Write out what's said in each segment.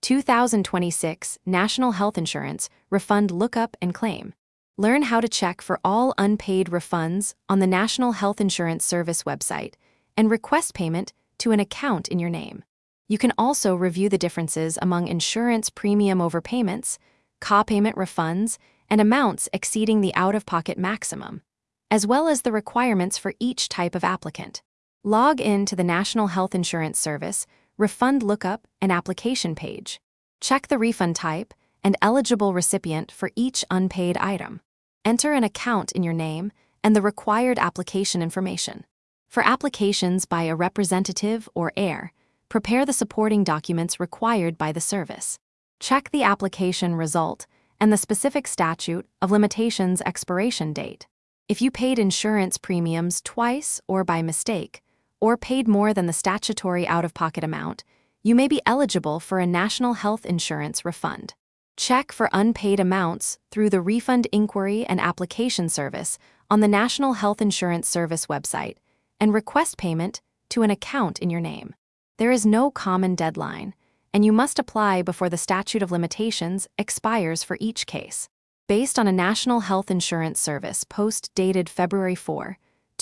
2026 National Health Insurance Refund Lookup and Claim. Learn how to check for all unpaid refunds on the National Health Insurance Service website and request payment to an account in your name. You can also review the differences among insurance premium overpayments, co-payment refunds, and amounts exceeding the out-of-pocket maximum, as well as the requirements for each type of applicant. Log in to the National Health Insurance Service Refund Lookup and Application page. Check the refund type and eligible recipient for each unpaid item. Enter an account in your name and the required application information. For applications by a representative or heir, prepare the supporting documents required by the service. Check the application result and the specific statute of limitations expiration date. If you paid insurance premiums twice or by mistake, or paid more than the statutory out-of-pocket amount, you may be eligible for a National Health Insurance refund. Check for unpaid amounts through the Refund Inquiry and Application Service on the National Health Insurance Service website and request payment to an account in your name. There is no common deadline, and you must apply before the statute of limitations expires for each case. Based on a National Health Insurance Service post dated February 4,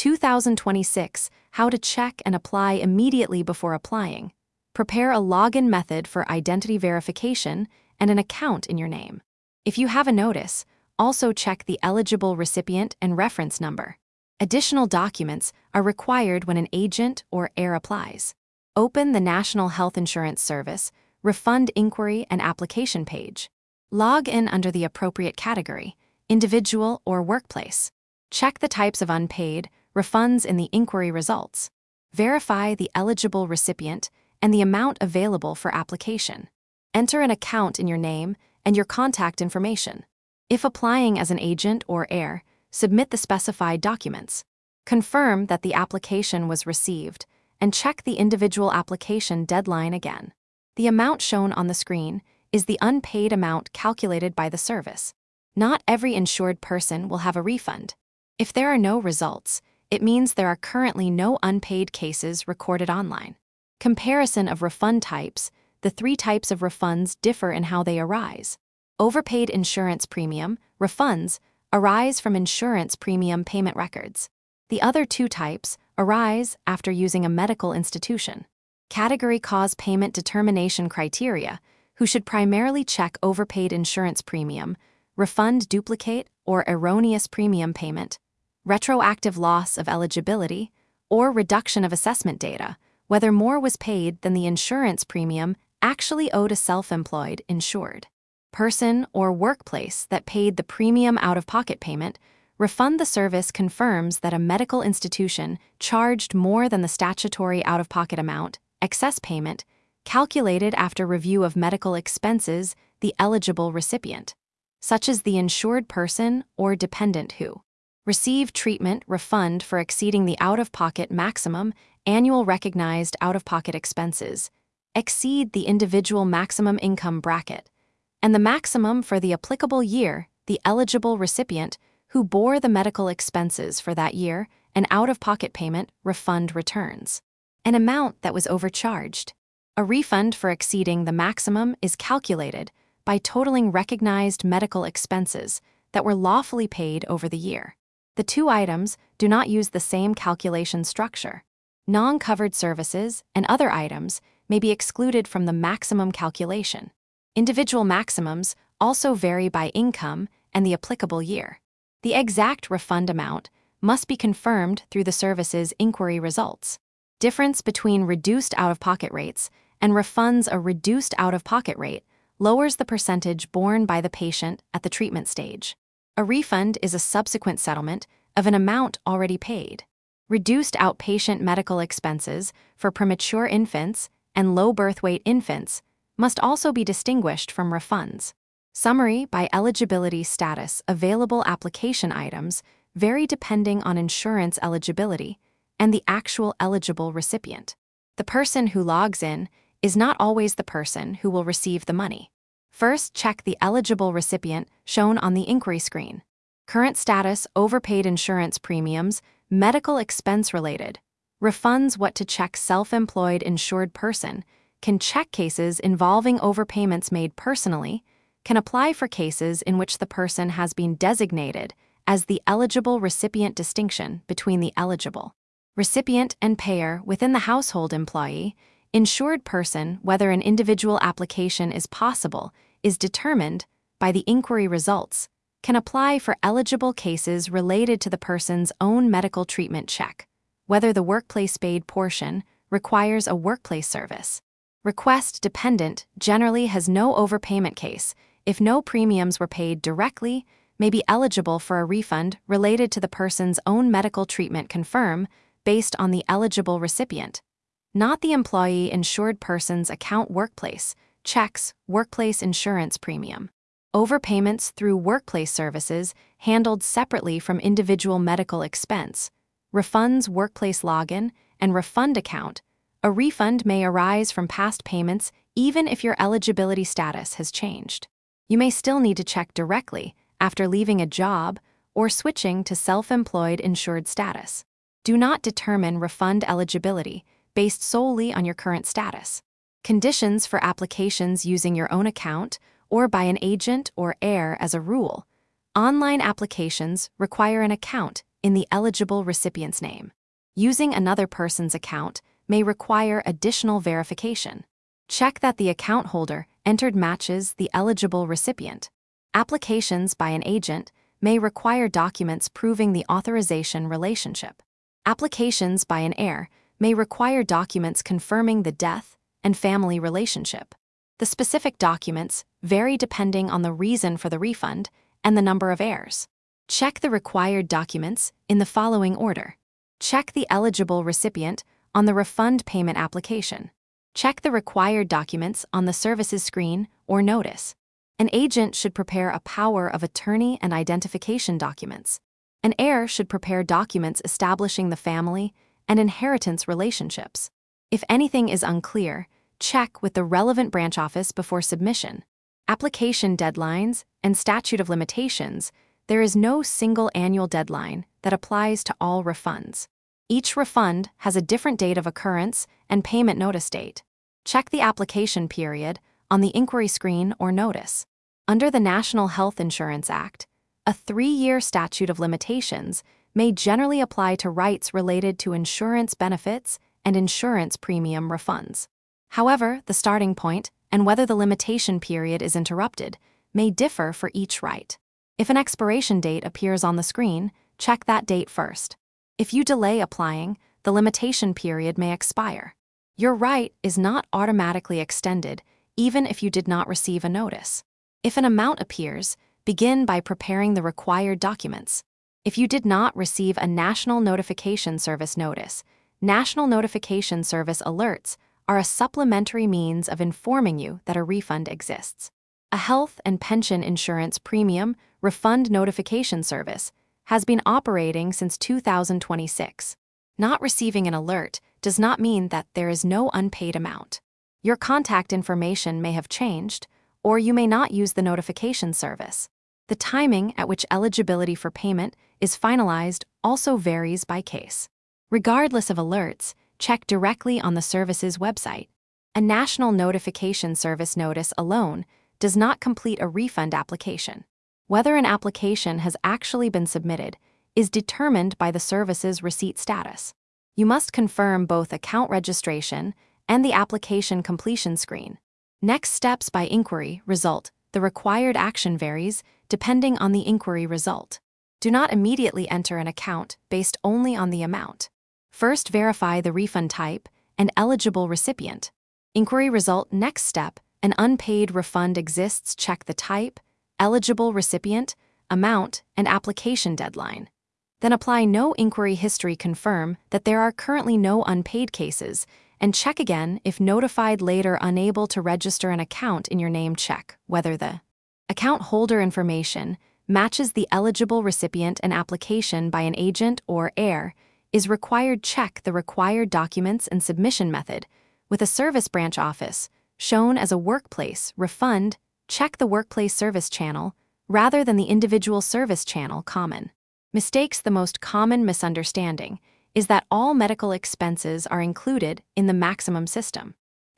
2026, how to check and apply immediately before applying. Prepare a login method for identity verification and an account in your name. If you have a notice, also check the eligible recipient and reference number. Additional documents are required when an agent or heir applies. Open the National Health Insurance Service Refund Inquiry and Application page. Log in under the appropriate category, individual or workplace. Check the types of unpaid refunds in the inquiry results. Verify the eligible recipient and the amount available for application. Enter an account in your name and your contact information. If applying as an agent or heir, submit the specified documents. Confirm that the application was received and check the individual application deadline again. The amount shown on the screen is the unpaid amount calculated by the service. Not every insured person will have a refund. If there are no results, it means there are currently no unpaid cases recorded online. Comparison of refund types. The three types of refunds differ in how they arise. Overpaid insurance premium refunds arise from insurance premium payment records. The other two types arise after using a medical institution. Category cause payment determination criteria, who should primarily check overpaid insurance premium, refund duplicate or erroneous premium payment, retroactive loss of eligibility, or reduction of assessment data, whether more was paid than the insurance premium actually owed a self-employed insured person or workplace that paid the premium out-of-pocket payment. Refund the service confirms that a medical institution charged more than the statutory out-of-pocket amount, excess payment, calculated after review of medical expenses, the eligible recipient, such as the insured person or dependent who receive treatment refund for exceeding the out-of-pocket maximum annual recognized out-of-pocket expenses, exceed the individual maximum income bracket, and the maximum for the applicable year, the eligible recipient who bore the medical expenses for that year, an out-of-pocket payment refund returns an amount that was overcharged. A refund for exceeding the maximum is calculated by totaling recognized medical expenses that were lawfully paid over the year. The two items do not use the same calculation structure. Non-covered services and other items may be excluded from the maximum calculation. Individual maximums also vary by income and the applicable year. The exact refund amount must be confirmed through the service's inquiry results. Difference between reduced out-of-pocket rates and refunds. A reduced out-of-pocket rate lowers the percentage borne by the patient at the treatment stage. A refund is a subsequent settlement of an amount already paid. Reduced outpatient medical expenses for premature infants and low birth weight infants must also be distinguished from refunds. Summary by eligibility status. Available application items vary depending on insurance eligibility and the actual eligible recipient. The person who logs in is not always the person who will receive the money. First, check the eligible recipient shown on the inquiry screen. Current status: overpaid insurance premiums, medical expense related. Refunds: what to check. Self-employed insured person, can check cases involving overpayments made personally, can apply for cases in which the person has been designated as the eligible recipient. Distinction between the eligible recipient and payer within the household employee, insured person. Whether an individual application is possible is determined by the inquiry results, can apply for eligible cases related to the person's own medical treatment. Check whether the workplace paid portion requires a workplace service request. Dependent generally has no overpayment case. If no premiums were paid directly, may be eligible for a refund related to the person's own medical treatment. Confirm based on the eligible recipient, not the employee. Insured person's account. Workplace checks workplace insurance premium. Overpayments through workplace services handled separately from individual medical expense. Refunds. Workplace login and refund account. A refund may arise from past payments even if your eligibility status has changed. You may still need to check directly after leaving a job or switching to self-employed insured status. Do not determine refund eligibility based solely on your current status. Conditions for applications using your own account or by an agent or heir. As a rule, online applications require an account in the eligible recipient's name. Using another person's account may require additional verification. Check that the account holder entered matches the eligible recipient. Applications by an agent may require documents proving the authorization relationship. Applications by an heir may require documents confirming the death and family relationship. The specific documents vary depending on the reason for the refund and the number of heirs. Check the required documents in the following order. Check the eligible recipient on the refund payment application. Check the required documents on the services screen or notice. An agent should prepare a power of attorney and identification documents. An heir should prepare documents establishing the family and inheritance relationships. If anything is unclear, check with the relevant branch office before submission. Application deadlines and statute of limitations. There is no single annual deadline that applies to all refunds. Each refund has a different date of occurrence and payment notice date. Check the application period on the inquiry screen or notice. Under the National Health Insurance Act, a 3-year statute of limitations may generally apply to rights related to insurance benefits and insurance premium refunds. However, the starting point and whether the limitation period is interrupted may differ for each right. If an expiration date appears on the screen, check that date first. If you delay applying, the limitation period may expire. Your right is not automatically extended even if you did not receive a notice. If an amount appears, begin by preparing the required documents. If you did not receive a National Notification Service notice, National Notification Service alerts are a supplementary means of informing you that a refund exists. A health and pension insurance premium refund notification service has been operating since 2026. Not receiving an alert does not mean that there is no unpaid amount. Your contact information may have changed, or you may not use the notification service. The timing at which eligibility for payment is finalized also varies by case. Regardless of alerts, check directly on the service's website. A National Notification Service notice alone does not complete a refund application. Whether an application has actually been submitted is determined by the service's receipt status. You must confirm both account registration and the application completion screen. Next steps by inquiry result. The required action varies depending on the inquiry result. Do not immediately enter an account based only on the amount. First, verify the refund type and eligible recipient. Inquiry result. Next step, an unpaid refund exists. Check the type, eligible recipient, amount, and application deadline. Then apply no inquiry history. Confirm that there are currently no unpaid cases, and check again if notified later. Unable to register an account in your name. Check whether the account holder information matches the eligible recipient and application by an agent or heir is required. Check the required documents and submission method with a service branch office shown as a workplace refund. Check the workplace service channel rather than the individual service channel. Common mistakes. The most common misunderstanding is that all medical expenses are included in the maximum system.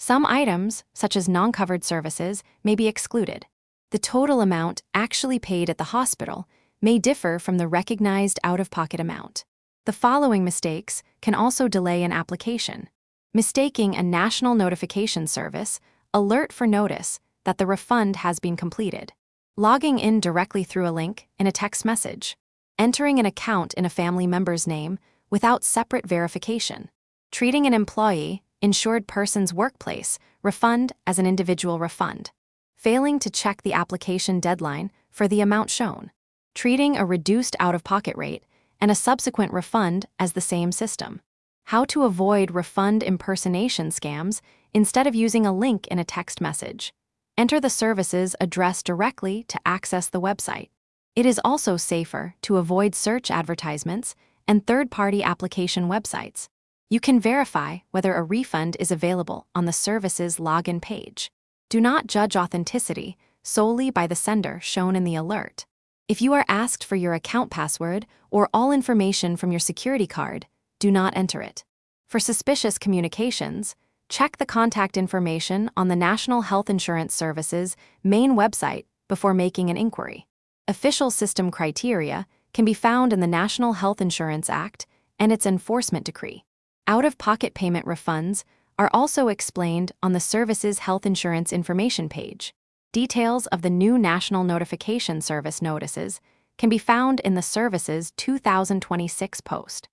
Some items, such as non-covered services, may be excluded. The total amount actually paid at the hospital may differ from the recognized out-of-pocket amount. The following mistakes can also delay an application. Mistaking a national notification service alert for notice that the refund has been completed. Logging in directly through a link in a text message. Entering an account in a family member's name without separate verification. Treating an employee, insured person's workplace, refund as an individual refund. Failing to check the application deadline for the amount shown. Treating a reduced out-of-pocket rate and a subsequent refund as the same system. How to avoid refund impersonation scams instead of using a link in a text message. Enter the service's address directly to access the website. It is also safer to avoid search advertisements and third-party application websites. You can verify whether a refund is available on the service's login page. Do not judge authenticity solely by the sender shown in the alert. If you are asked for your account password or all information from your security card, do not enter it. For suspicious communications, check the contact information on the National Health Insurance Service's main website before making an inquiry. Official system criteria can be found in the National Health Insurance Act and its enforcement decree. Out-of-pocket payment refunds are also explained on the service's health insurance information page. Details of the new National Notification Service notices can be found in the service's 2026 post.